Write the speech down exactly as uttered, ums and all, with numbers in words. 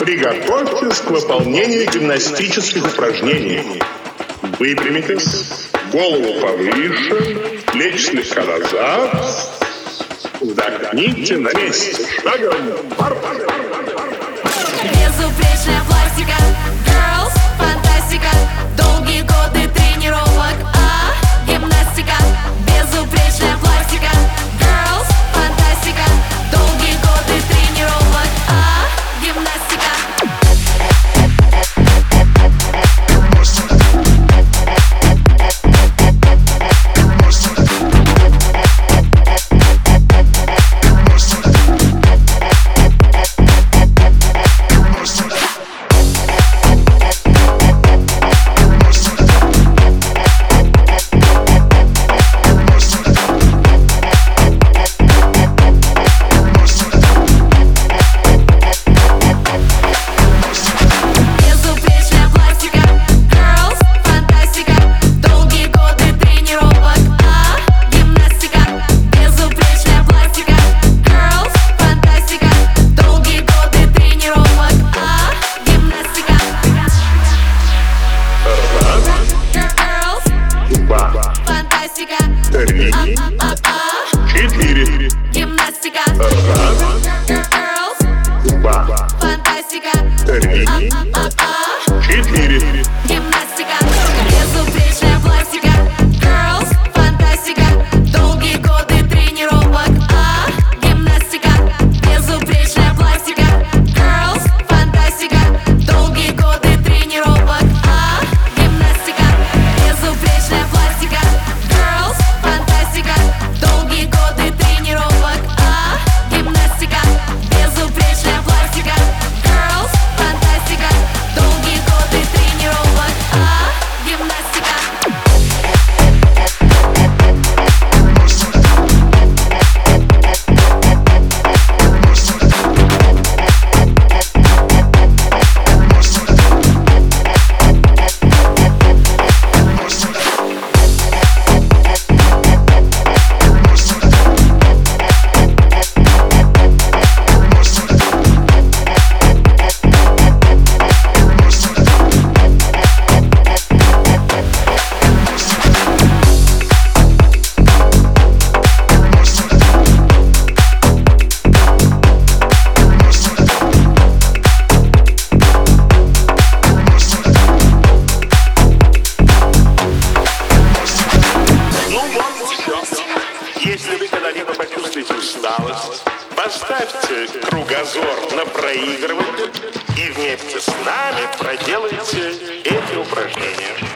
Приготовьтесь к выполнению гимнастических упражнений. Выпрямитесь, голову повыше, плечи слегка назад. Вдохните на месте. Шагом. Безупречная пластика, girls, фантастика. Долгие годы тренировок, а гимнастика. Безупречная пластика, girls, фантастика. Долгие годы тренировок, а гимнастика. Три, четыре. Гимнастика. Раз, два, Фантастика. три, четыре. Гимнастика. Безупречная пластика. Girls, фантастика. Долгие годы тренировок, а гимнастика. Безупречная пластика. Girls, фантастика. Долгие годы тренировок, а гимнастика. Безупречная пластика. Girls, фантастика. Долгие годы тренировок, а гимнастика. Безупречная пластика. Girls, фантастика. Долгие годы тренировок, а гимнастика. Если вы когда-либо почувствуете усталость, поставьте кругозор на проигрывание и вместе с нами проделайте эти упражнения.